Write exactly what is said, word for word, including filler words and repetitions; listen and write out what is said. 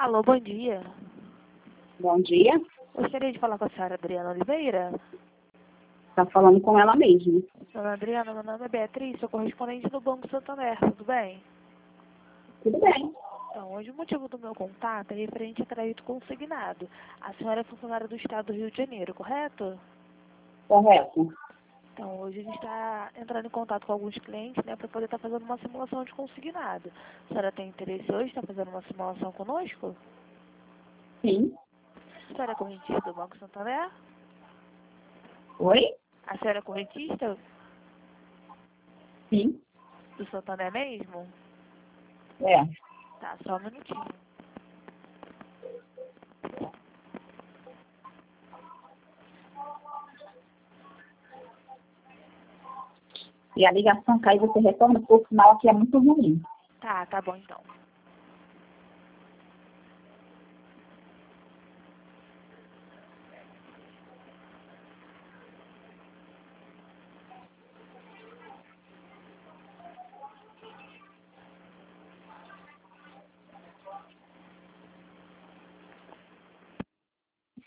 Alô, bom dia. Bom dia. Gostaria de falar com a senhora Adriana Oliveira. Está falando com ela mesmo. Dona Adriana, meu nome é Beatriz, sou correspondente do Banco Santander, tudo bem? Tudo bem. Então, hoje o motivo do meu contato é referente a crédito consignado. A senhora é funcionária do Estado do Rio de Janeiro, correto? Correto. Então, hoje a gente está entrando em contato com alguns clientes, né, para poder estar fazendo uma simulação de consignado. A senhora tem interesse hoje em estar fazendo uma simulação conosco? Sim. A senhora é correntista do Banco Santander? Oi? A senhora é correntista Sim. do Santander mesmo? É. Tá, só um minutinho. E a ligação cai, você retorna, porque o sinal aqui é muito ruim. Tá, tá bom então.